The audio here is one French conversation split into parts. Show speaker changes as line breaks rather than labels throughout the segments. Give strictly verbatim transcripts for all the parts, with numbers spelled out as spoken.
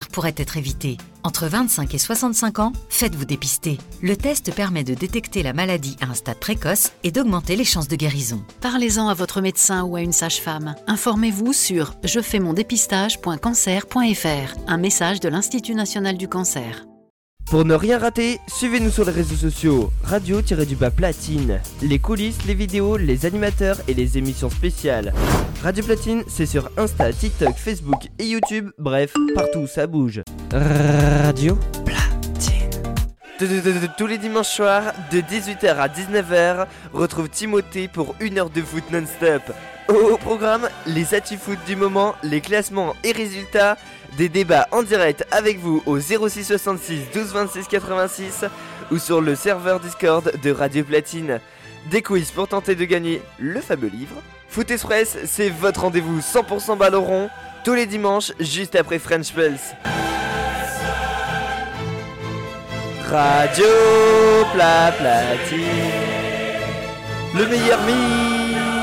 pourrait être évité. Entre vingt-cinq et soixante-cinq ans, faites-vous dépister. Le test permet de détecter la maladie à un stade précoce et d'augmenter les chances de guérison.
Parlez-en à votre médecin ou à une sage-femme. Informez-vous sur je fais mon dépistage point cancer point f r. Un message de l'Institut national du cancer.
Pour ne rien rater, suivez-nous sur les réseaux sociaux, radio-du-bas platine. Les coulisses, les vidéos, les animateurs et les émissions spéciales. Radio Platine, c'est sur Insta, TikTok, Facebook et YouTube, bref, partout ça bouge. Radio Platine. Tous les dimanches soirs, de dix-huit heures à dix-neuf heures, retrouve Timothée pour une heure de foot non-stop. Au programme, les actu-foot du moment, les classements et résultats, des débats en direct avec vous au zéro six soixante-six douze vingt-six quatre-vingt-six ou sur le serveur Discord de Radio Platine. Des quiz pour tenter de gagner le fameux livre. Foot Express, c'est votre rendez-vous cent pour cent ballon rond, tous les dimanches juste après French Pulse. Radio Pla Platine, le meilleur mix.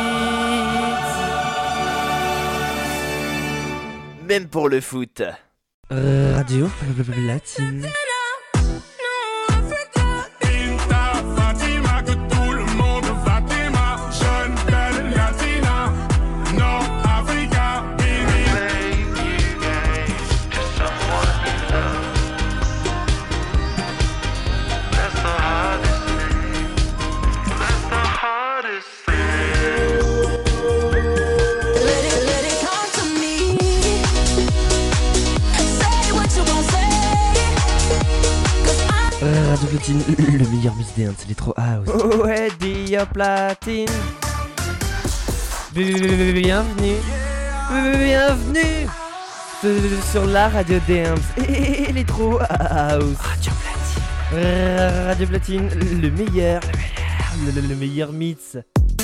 Même pour le foot. Radio Platine. Radio Platine, le meilleur mix dance, c'est l'électro house. Oh ouais, Radio Platine. Bienvenue. Bienvenue sur la radio dance et l'électro house. Radio Platine. Radio Platine, le meilleur, le meilleur, le, le meilleur mix.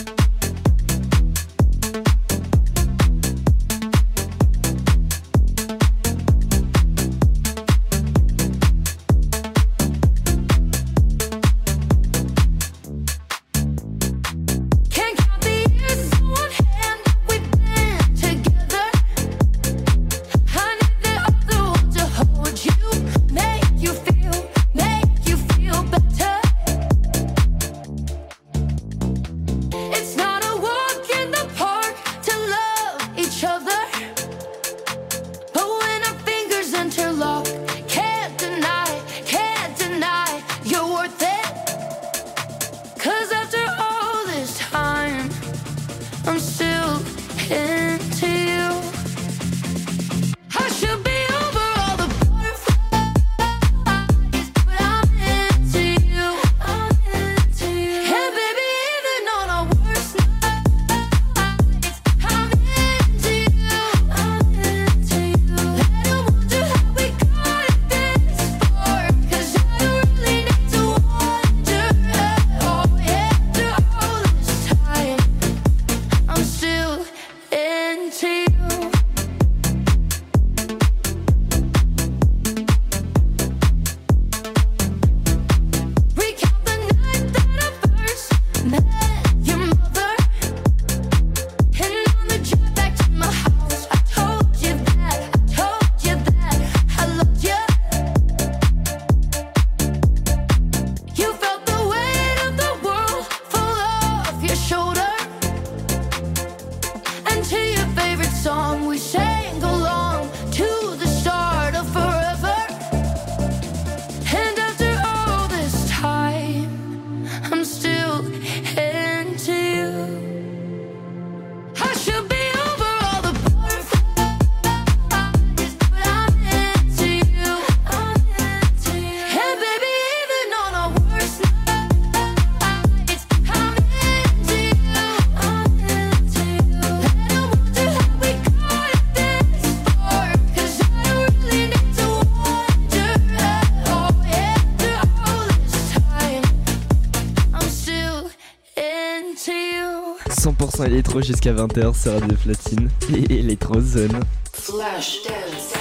cent pour cent électro jusqu'à vingt heures sur Radio Platine et Electro Zone. Flash Dance.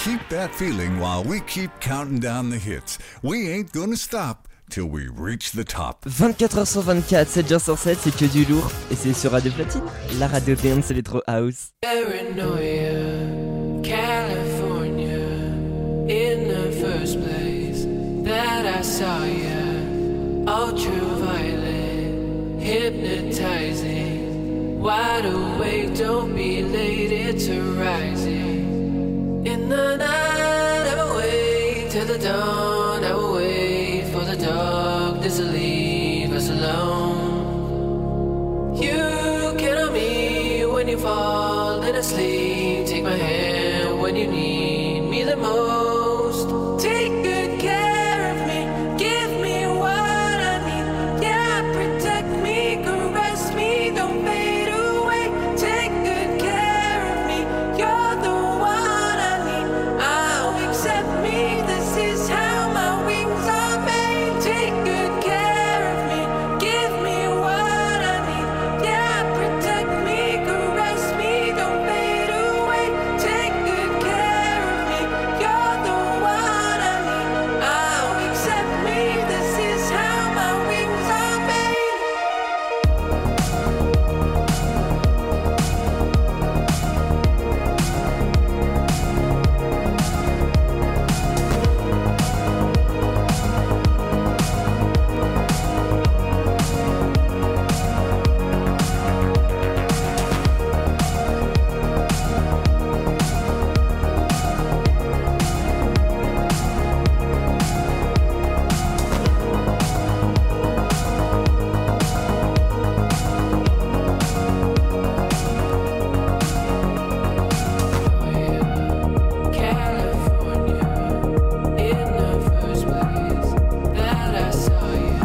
keep that feeling while we keep counting down the hits. We ain't gonna stop till we reach the top.
vingt-quatre heures sur vingt-quatre, sept jours sur sept, c'est que du lourd. Et c'est sur Radio Platine, la radio dance électro house.
Paranoia, California, in the first place that I saw you, ultraviolet, hypnotizing, wide awake, don't be late, it's arising. In the night, I will wait till the dawn, I will wait for the darkness to leave us alone. You cannot me when you fall in asleep, take my hand when you need me the most. Take good care of me, give me what I need, yeah, protect me, caress me, don't fade away. Take good care of me, you're the one I need, I'll accept me, this is how my wings are made. Take good care of me, give me what I need, yeah, protect me, caress me, don't fade away. Take good care of me, you're the one I need, I'll accept me, this is how my wings are made. California, in the first place that I saw you,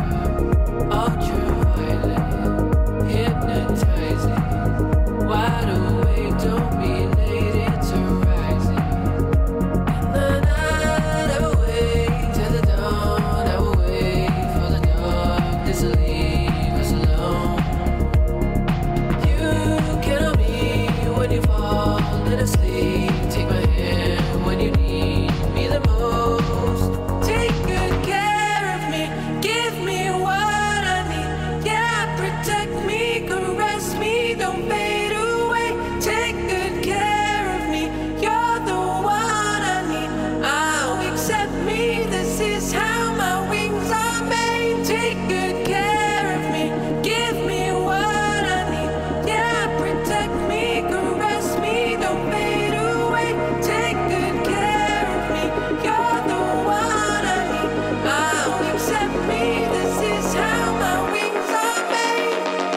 ultraviolet, hypnotizing, wide awake, don't be late, it's arising. In the night, I will wait till the dawn, I will wait for the darkness to leave us alone. You cannot be when you fall in asleep, take my hand when you need me the most. Take good care of me, give me what I need, yeah, protect me, caress me, don't fade away. Take good care of me, you're the one I need, I'll accept me, this is how my wings are made. Take good care of me, give me what I need, yeah, protect me, caress me, don't fade away. Take good care of me, you're the one I need, I'll accept me, this is how my wings are made.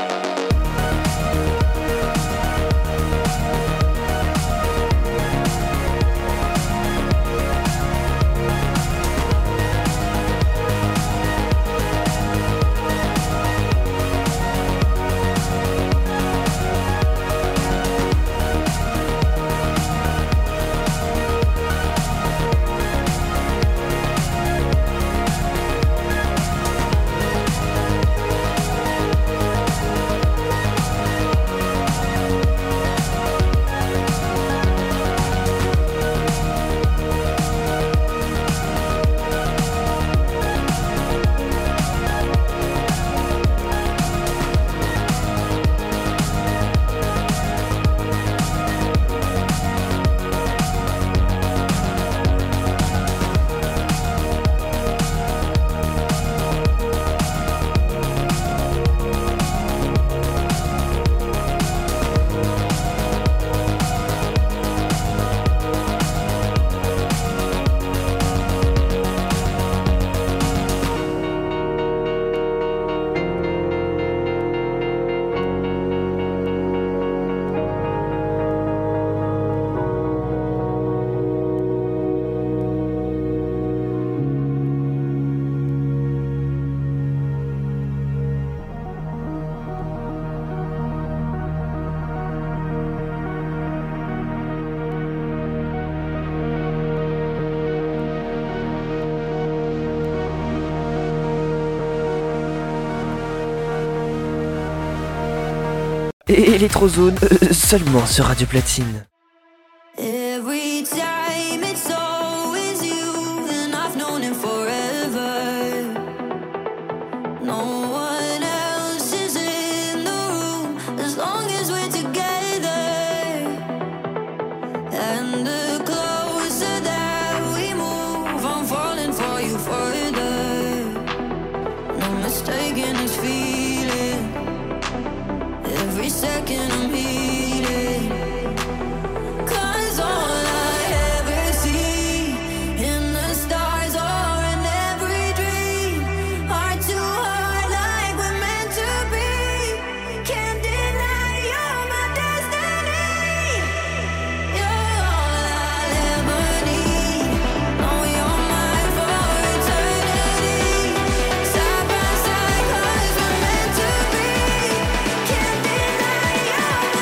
Et Electrozone, euh, seulement sur Radio Platine.
Every time it's as we're together. And the closer that we move, I'm falling for you further. No mistaking this feeling. Every second I'm healing. 'Cause all I ever see in the stars or in every dream are two heart like we're meant to be. Can't deny you're my destiny. You're all I'll ever need. Know you're mine for eternity. Side by side 'cause we're meant to be. Can't deny you're my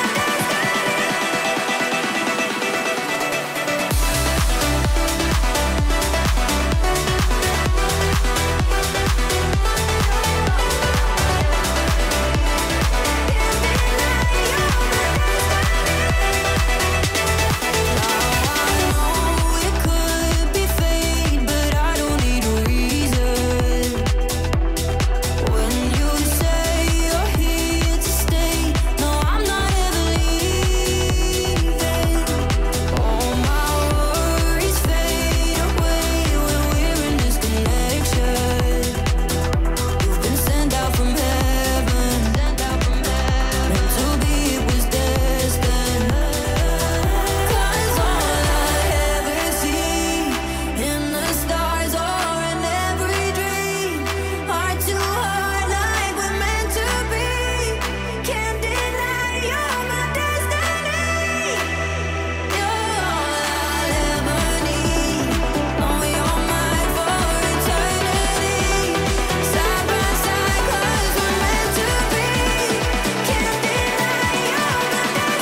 it could be fate, but I don't need a reason. When you say you're here to stay, no, I'm not ever leaving. All my worries fade away when we're in this connection. You've been sent out from heaven, meant to be, it was destined. 'Cause all I ever see in the stars or in every dream are two heart like we're meant to be. Can't deny you're my destiny. You're all I'll ever need. Know you're mine for eternity. Side by side 'cause we're meant to be. Can't deny you're my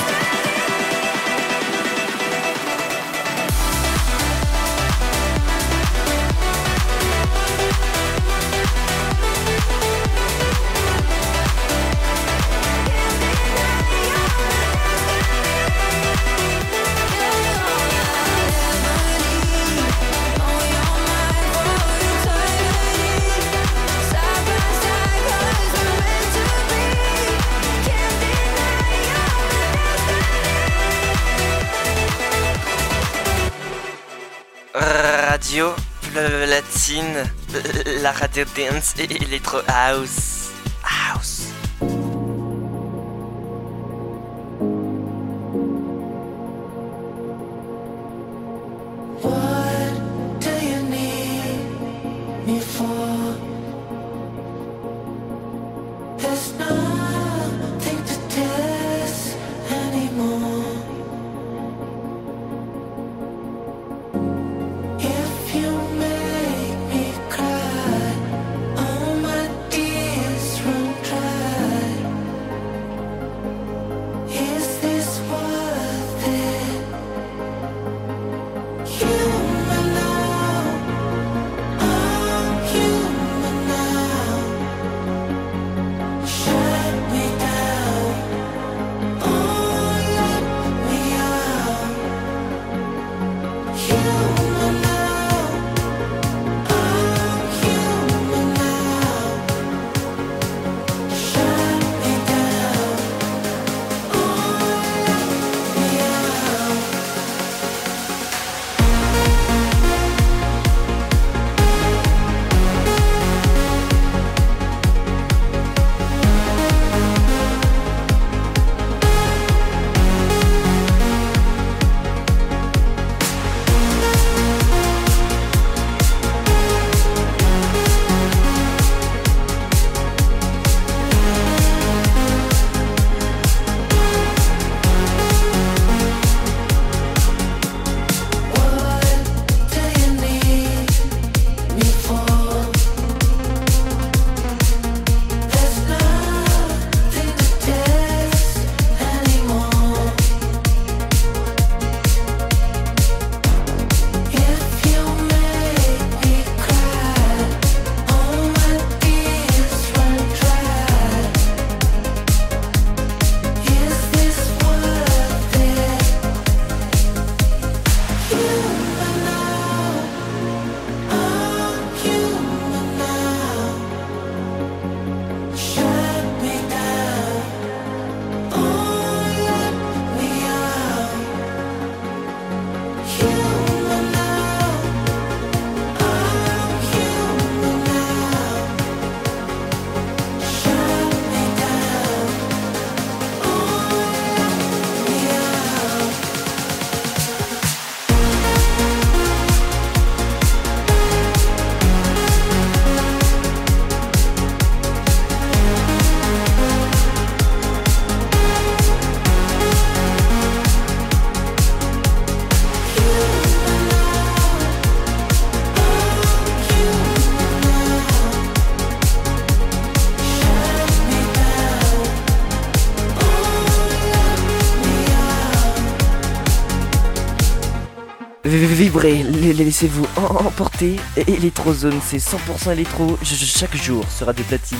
Radio Platine, la radio dance et électro house. House.
What do you need me for? There's nothing to test anymore. If you make me cry, all my tears run dry.
vibrez, les- les- laissez-vous en- emporter. Et Electrozone, c'est cent pour cent électro ch- ch- chaque jour sur Radio Platine.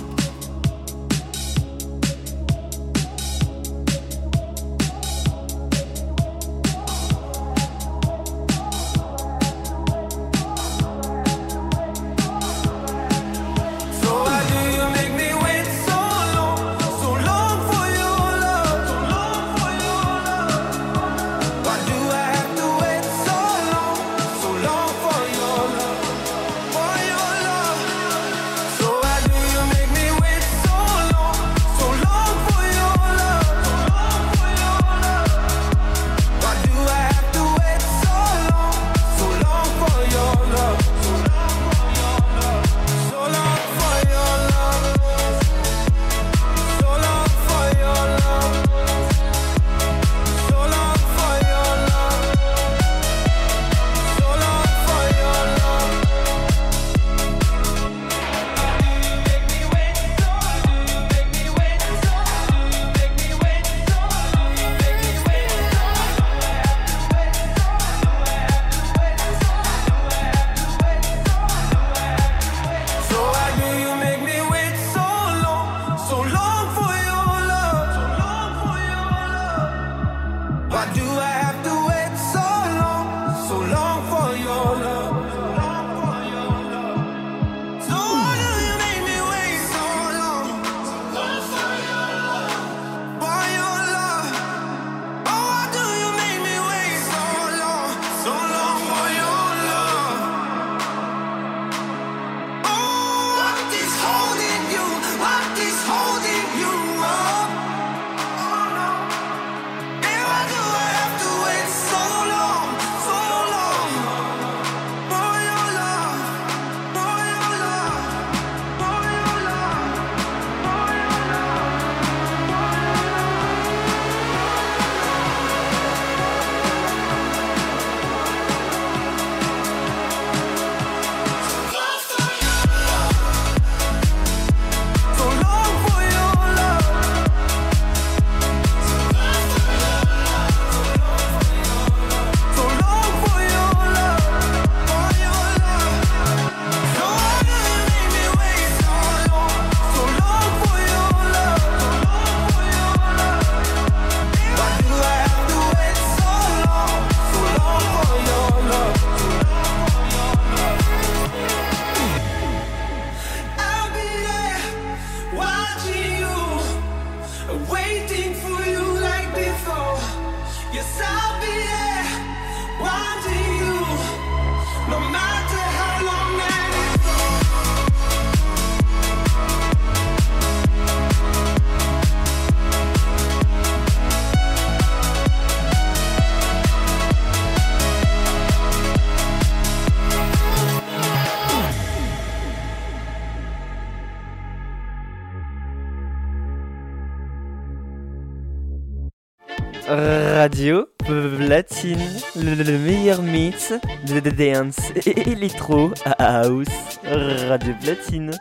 Radio Platine, le, le meilleur mix de, de dance et électro house. Radio Platine.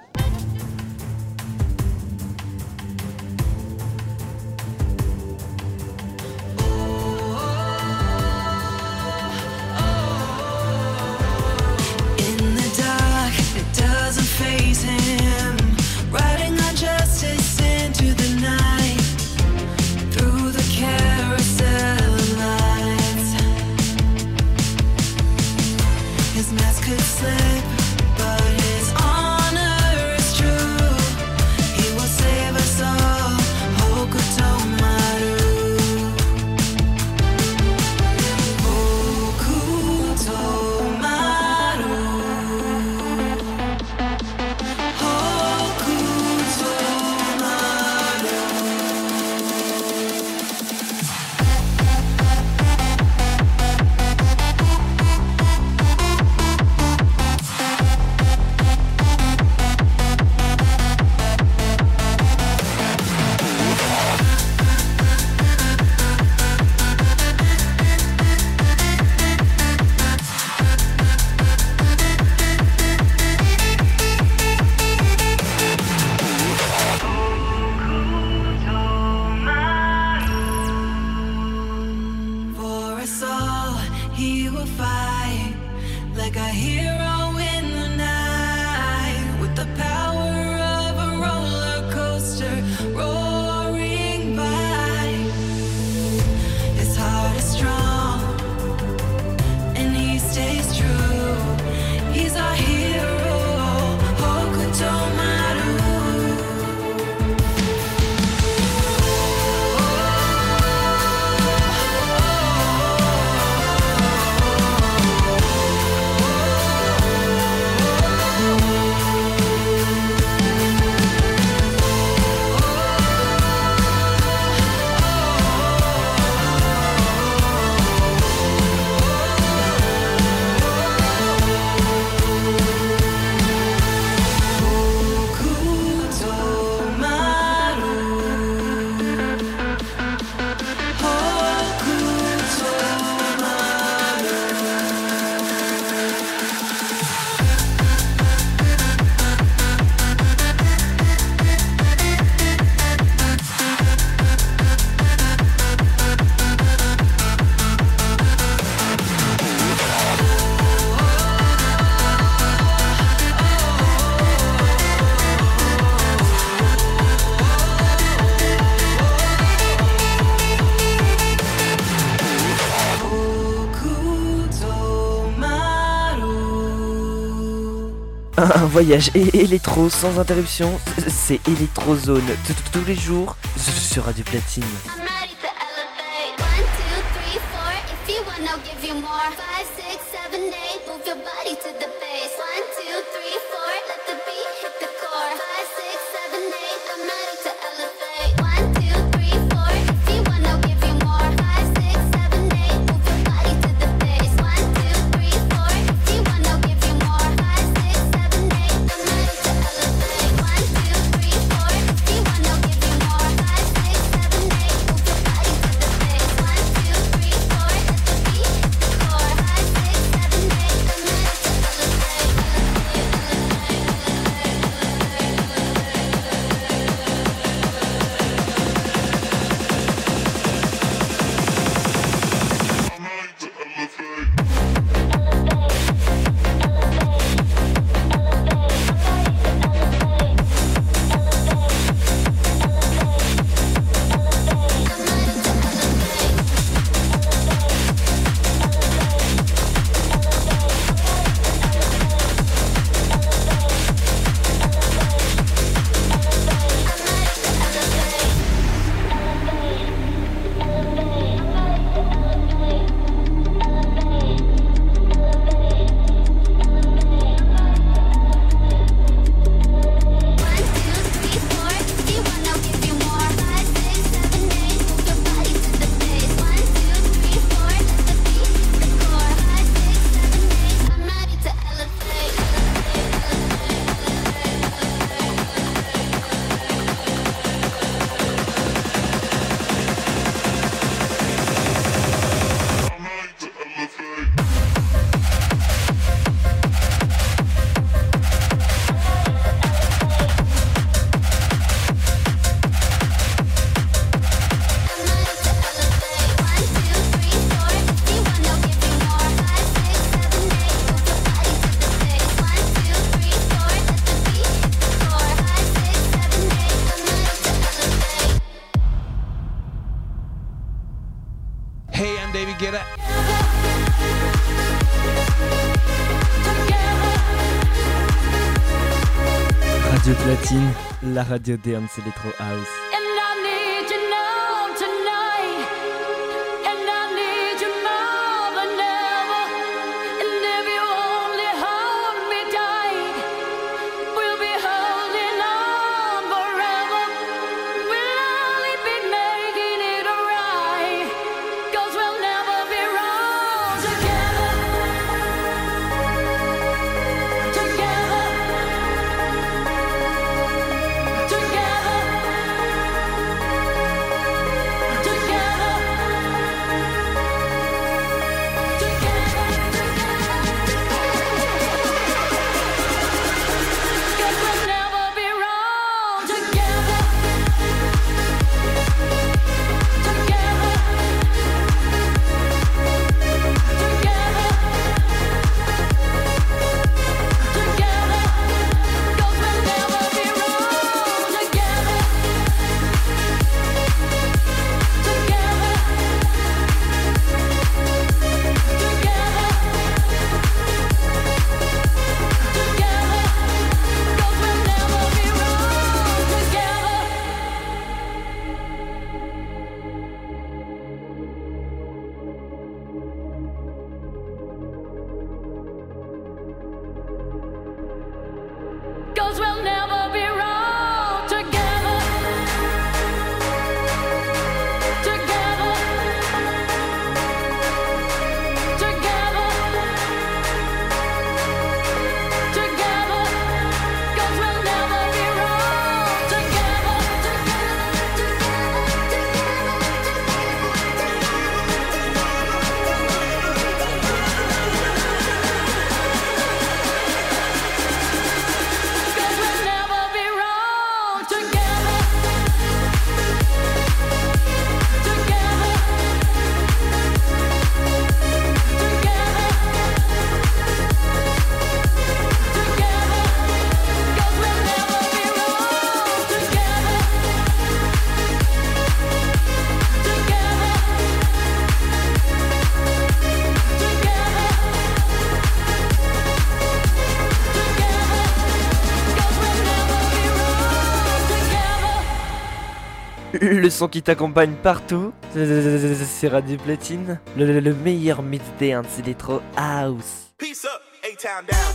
In the dark, it doesn't faze him. Riding our justice into the night. Through the carousel of lights. His mask could slip, but his honor
voyage é- électro sans interruption, c'est Electrozone, t- t- tous les jours sur Radio Platine.
I'm ready to elevate. One, two, three, four. If you want, I'll give you more. Five, six, seven, eight. Move your body to the bass. One, two, three, four. Let the beat hit the core. Five, six, seven, eight. I'm ready to elevate. One, two, three, four. If you want, I'll give you more. Five, six, seven, eight. Move your body to the bass. One, two, three, four. If you want, I'll give you more. Five, six, seven, eight. I'm ready to elevate. One, two, three, four. If you want, I'll give you more. Five, six, seven, eight. Move your body to the bass. One, two, three, four. Let the beat hit the core. Five, six, seven, eight. I'm ready to elevate.
Hey, I'm David Guetta.
Radio Platine, la radio dance Electro House.
And I need you now tonight. And I need you more than ever. And if you only hold me tight, we'll be holding on forever. We'll only be making it right. 'Cause we'll never be wrong together. Together. Together.
Le son qui t'accompagne partout, c'est Radio Platine, le, le, le meilleur mix dance électro house.
Peace up, A-Town down.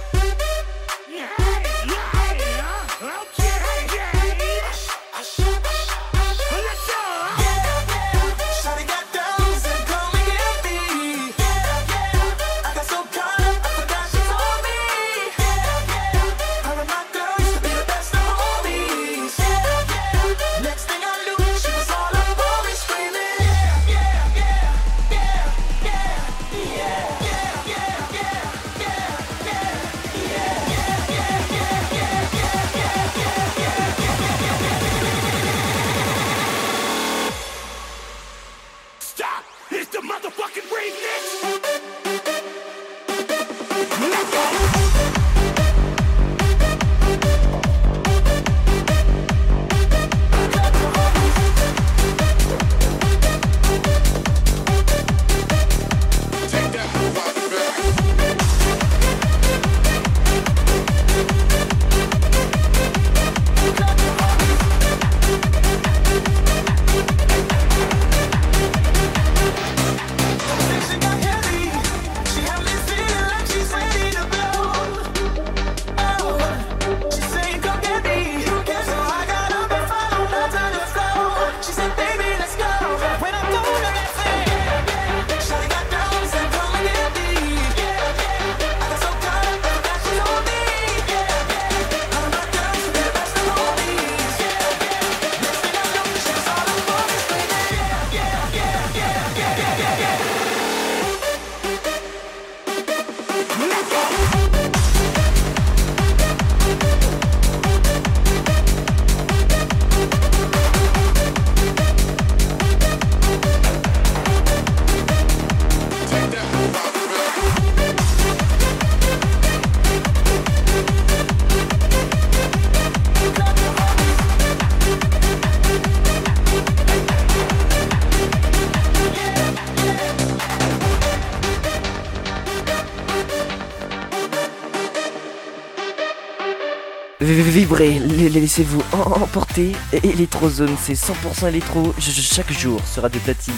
Vibrez, laissez-vous emporter. Electrozone, c'est cent pour cent électro chaque jour sur Radio Platine.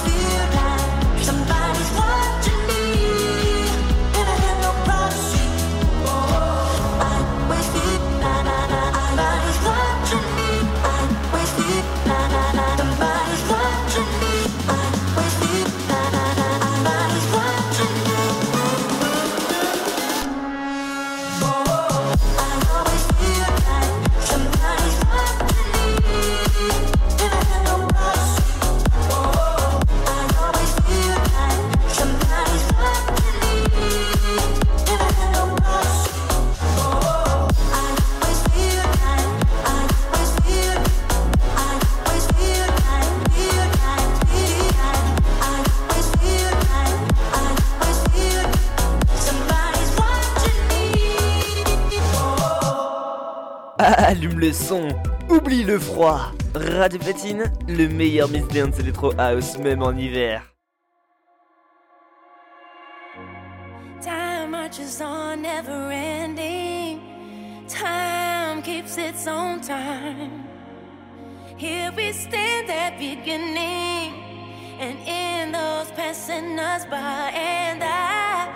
Somebody's watching me, and I have no privacy.
allume le son, oublie le froid. Radio Platine, le meilleur mix dance electro house même en hiver.
Time marches on, never ending. Time keeps its own time. Here we stand at beginning, and in those passing us by, and I,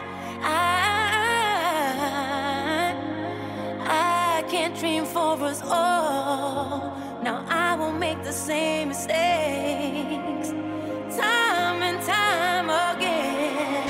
I, I can't dream for us all. Now I won't make the same mistakes, time and time again.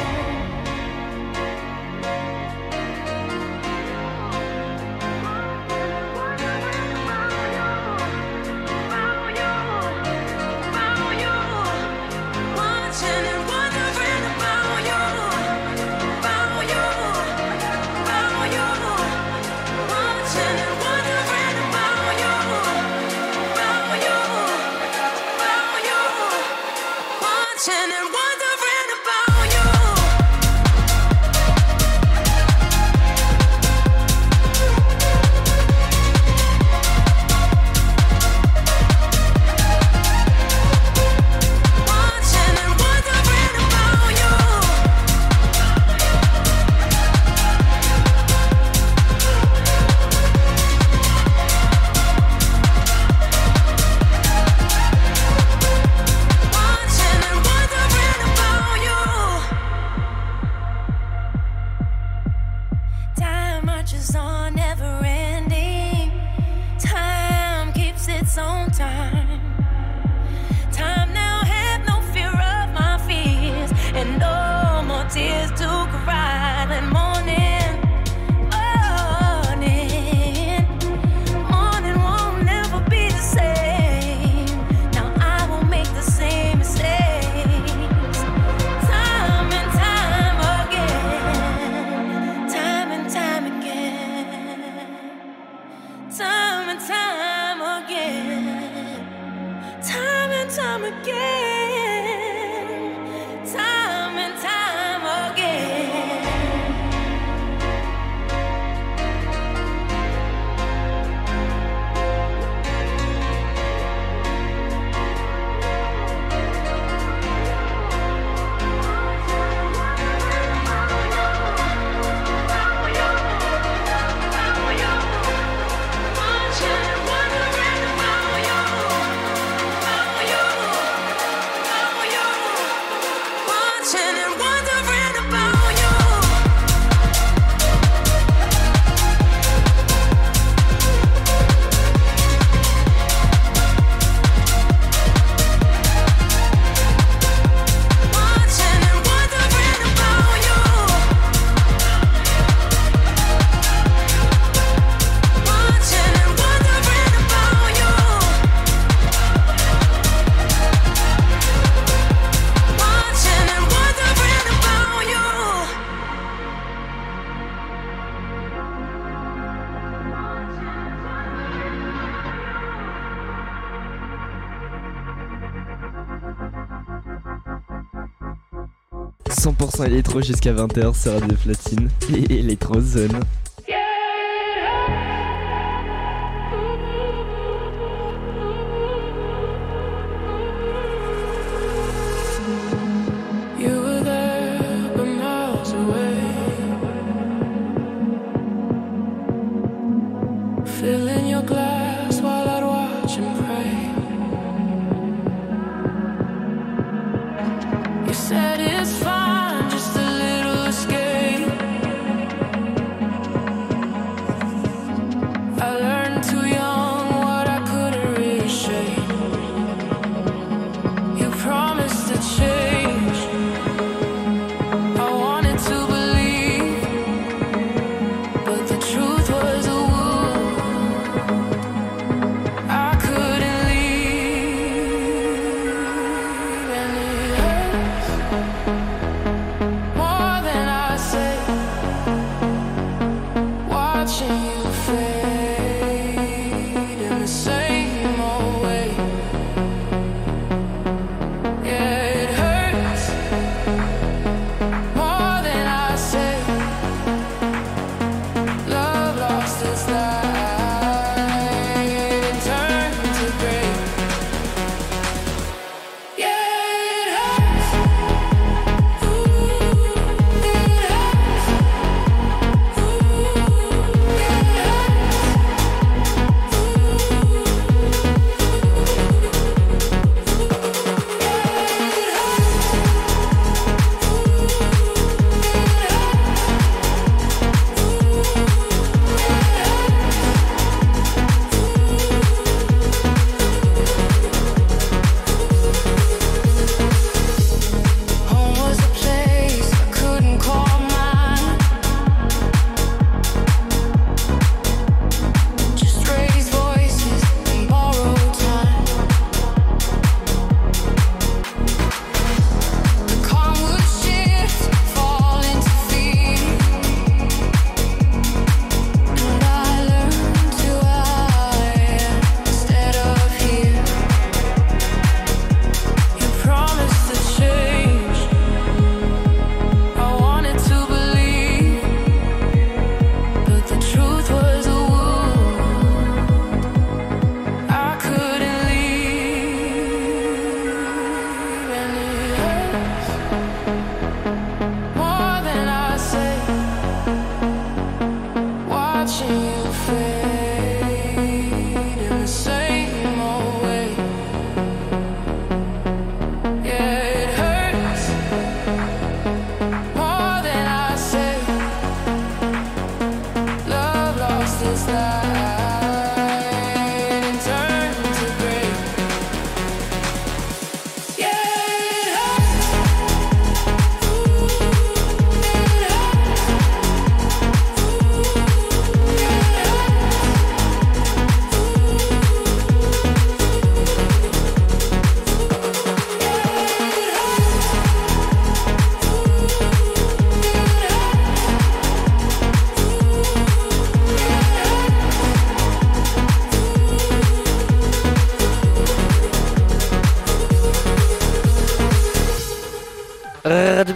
cent pour cent électro jusqu'à vingt heures sur Radio Platine et Electrozone.
Said it's fine, just a little escape.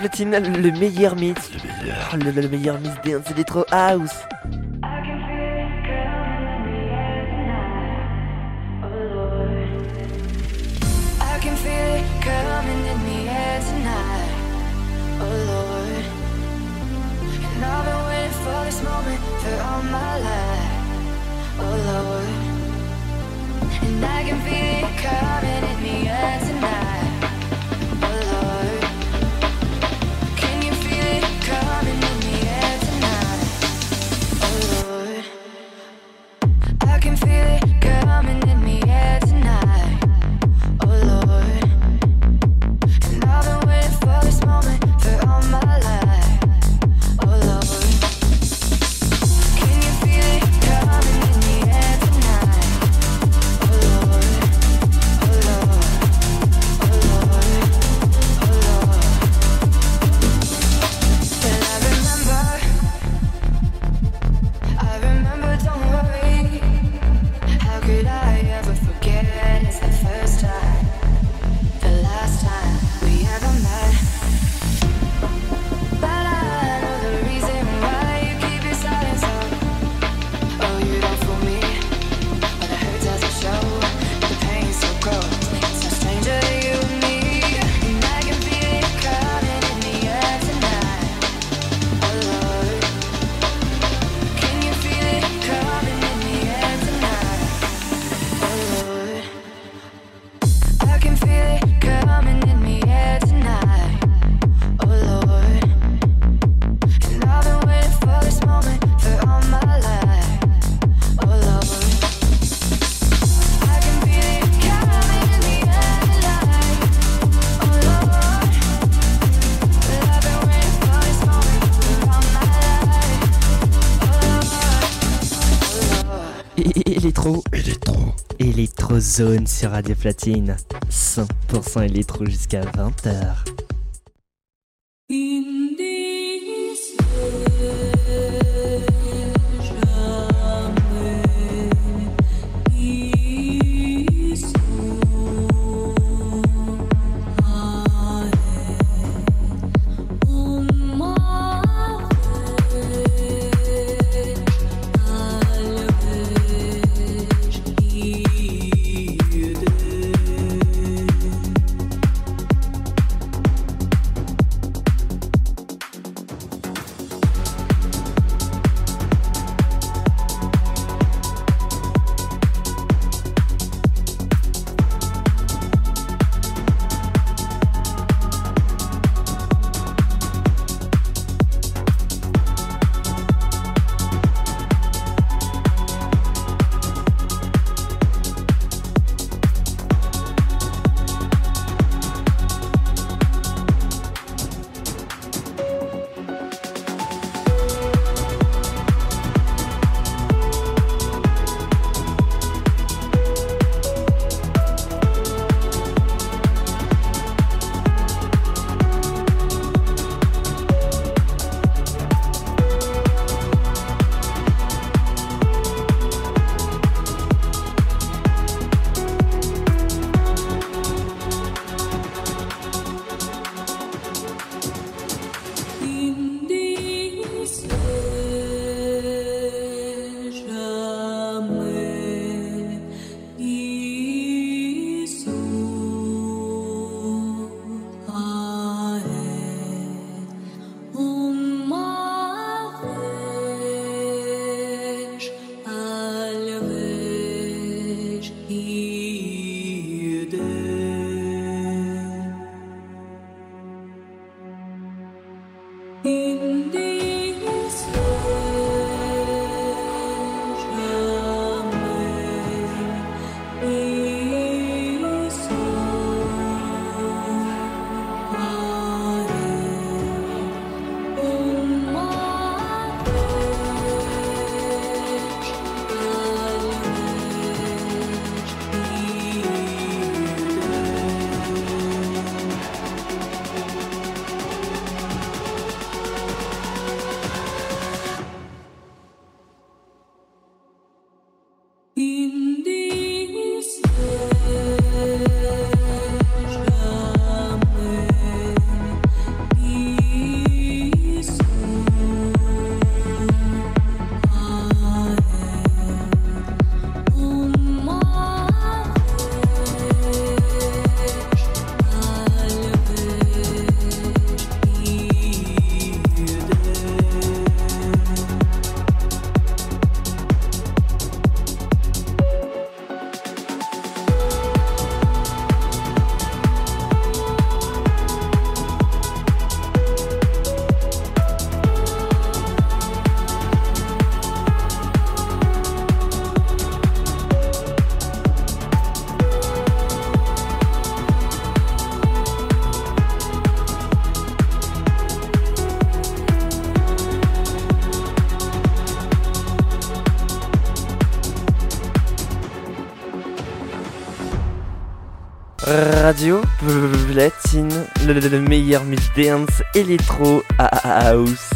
Platine, le meilleur mix, le meilleur, le, le meilleur mix dance electro house.
I can feel it coming in the air tonight, oh Lord. And I've been waiting for this moment for all my life, oh Lord. And I can feel it coming in the air tonight, oh Lord. Can you feel it coming in the air tonight, oh Lord. I can feel it coming in the air tonight, oh Lord. And I've been waiting for this moment for all my life, oh Lord. Can you feel it coming in the air tonight, oh Lord, oh Lord, oh Lord, oh Lord. And I remember, I remember, don't worry. How could I ever forget? It's the first time, the last time we ever met. But I know the reason why you keep your silence up. Oh, you don't fool me, but the hurt doesn't show. The pain's so gross, it's no stranger to you and me. And I can feel it coming in the air tonight, oh Lord. Can you feel it coming in the air tonight, oh Lord. I can feel it coming in the air tonight, oh Lord. And I've been waiting for this moment for all my life, oh Lord. I can feel it coming in the air tonight, oh Lord. But I've been waiting for this moment for all my life, oh Lord, oh Lord.
Électro, électro, électrozone sur Radio Platine, cent pour cent électro jusqu'à vingt heures. Radio Platine, le, le- le meilleur mix dance électro house.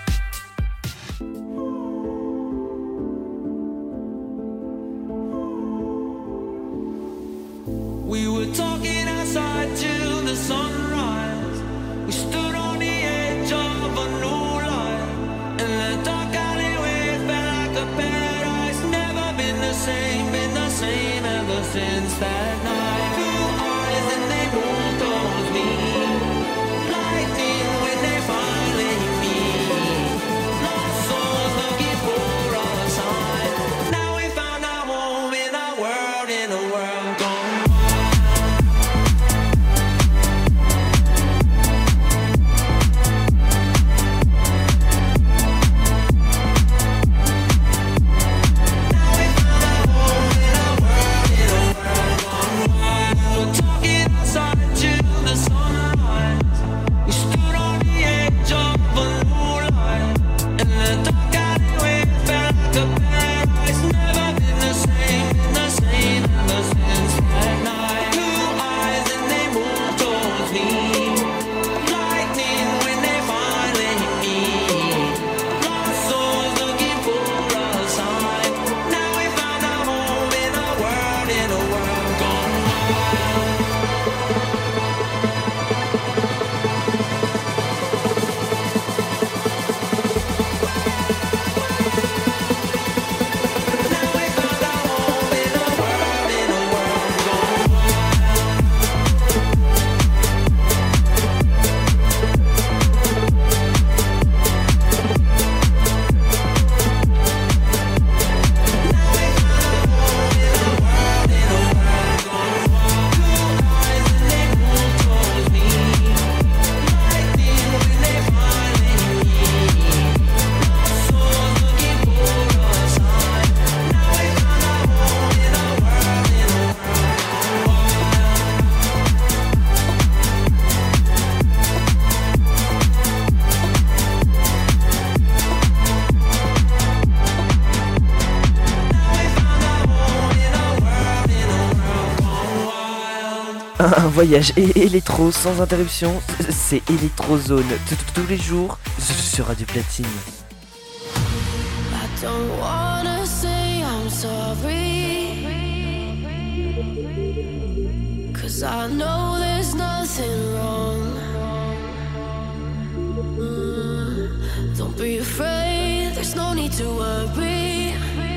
We were talking outside till the sunrise. We stood on the edge of a new life. And the dark alleyway felt like a paradise. Never been the same, been the same ever since that night. Two eyes and they moved towards me. Lightning when they finally meet. Lost souls looking for a sign. Now we found our home in our world, in a world gone.
Un voyage é- électro sans interruption, c'est Electrozone t- t- tous les jours sur Radio Platine.
I don't wanna say I'm sorry, 'cause I know there's nothing wrong. Mm, Don't be afraid, there's no need to worry,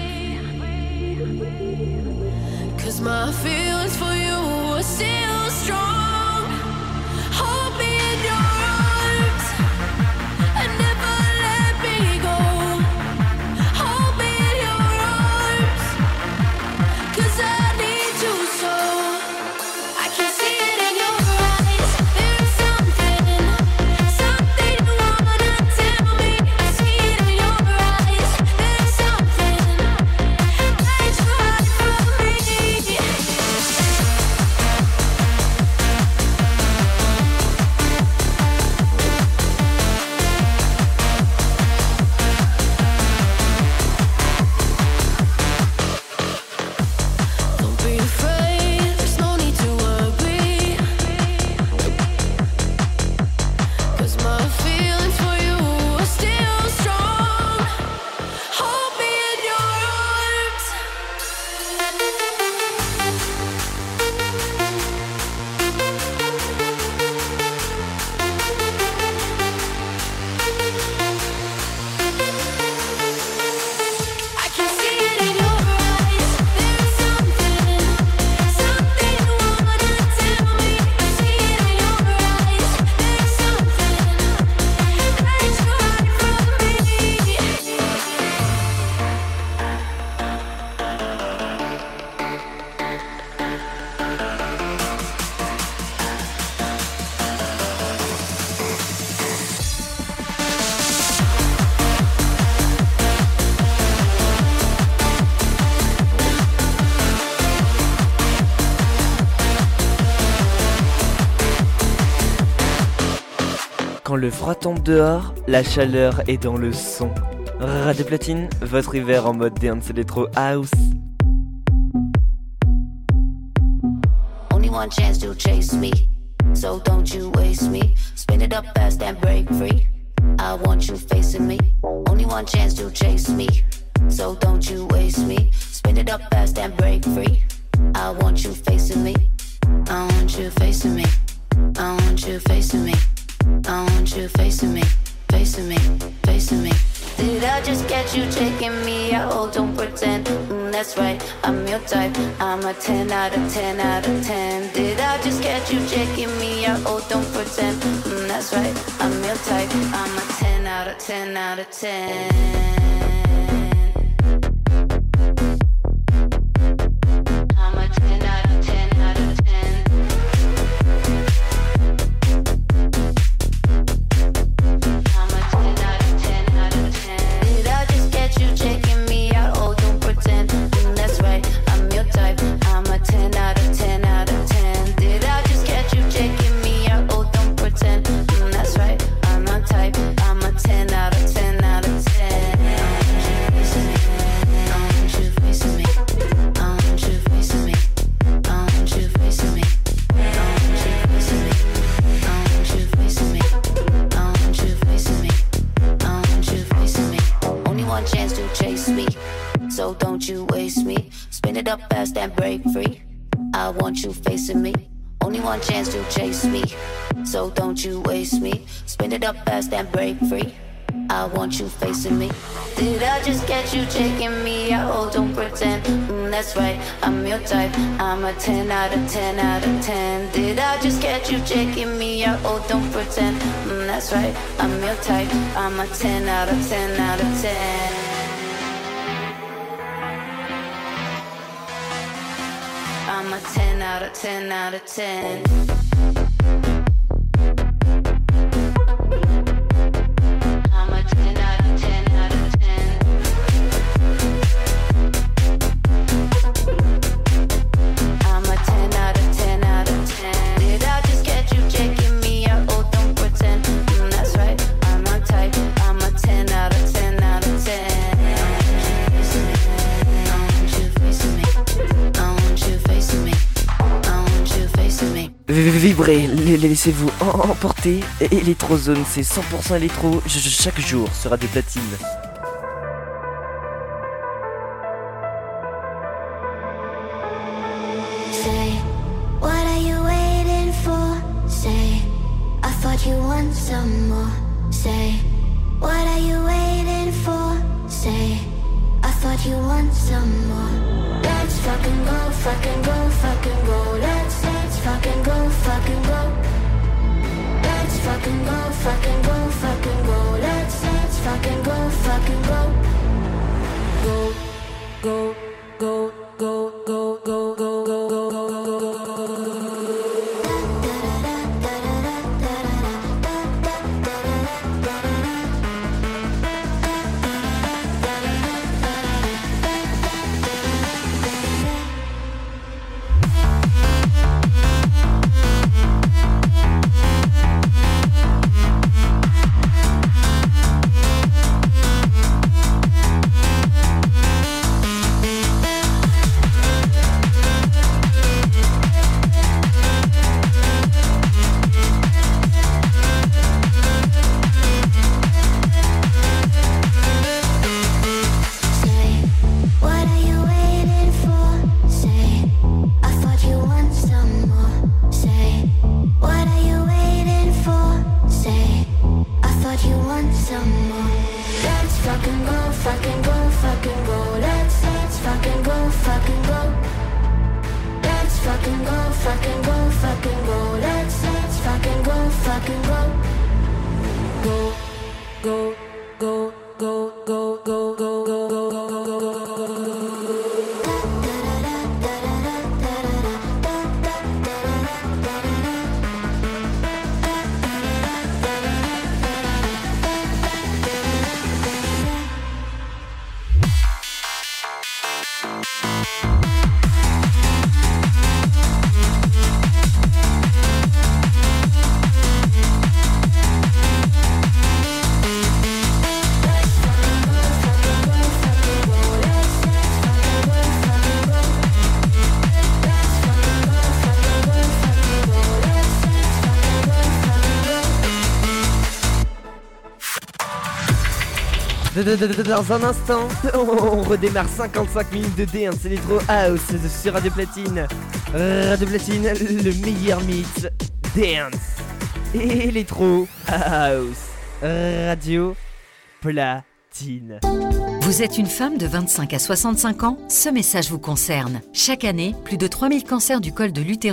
'cause my feelings for you are still strong. Hold me in your arms and never let me go. Hold me in your arms, 'cause I need you so. I can see it in your eyes. There's something, something you wanna tell me. I see it in your eyes. There's something that you hide from me. Don't be afraid, there's no need to worry, 'cause my feelings for you are still strong. Hold me in your arms. I can see it in your eyes. There's something, something you wanna tell me. I see it in your eyes. There's something that you hide from me.
Quand le froid tombe dehors, la chaleur est dans le son. Radio Platine, votre hiver en mode dance électro house.
Only one chance to chase me, so don't you waste me. Spin it up fast and break free. I want you facing me. Only one chance to chase me, so don't you waste me. Spin it up fast and break free. I want you facing me. I want you facing me. I want you facing me. I want you facing me. Facing me, facing me. Did I just get you checking me out? Oh, don't pretend. Mm, that's right, I'm your type. I'm a ten out of ten out of ten. Did I just get you checking me out? Oh, don't pretend. Mm, that's right, I'm your type. I'm a ten out of ten out of ten. And break free. I want you facing me. Only one chance to chase me, so don't you waste me. Spin it up fast and break free. I want you facing me. Did I just get you checking me out? Oh, don't pretend. Mm, that's right, I'm your type. I'm a ten out of ten out of ten. Did I just get you checking me out? Oh, don't pretend. Mm, that's right, I'm your type. I'm a ten out of ten out of ten. I'm a ten out of ten out of ten. I'm a ten out of ten out of ten. I'm a ten out of ten out of ten. Did I just get you checking me out? Oh, don't pretend. Mm, that's right, I'm a type. I'm a ten out of ten out of ten.
Vibrez, laissez-vous emporter. Electrozone, c'est cent pour cent électro chaque jour sur Radio Platine.
Say, what are you waiting for? Say, I thought you want some more. Say, what are you waiting for? Say, I thought you want some more. Let's fucking go, fucking go, fucking go. Let's, let's fucking go, fucking go. Let's fucking go, fucking go, fucking go. Let's, let's fucking go, fucking go. Go, go, go, go, go, go, go, go, go, go, go, go.
Dans un instant, on redémarre cinquante-cinq minutes de dance Electro House sur Radio Platine. Radio Platine, le meilleur mix dance Electro House. Radio Platine.
Vous êtes une femme de vingt-cinq à soixante-cinq ans ? Ce message vous concerne. Chaque année, plus de trois mille cancers du col de l'utérus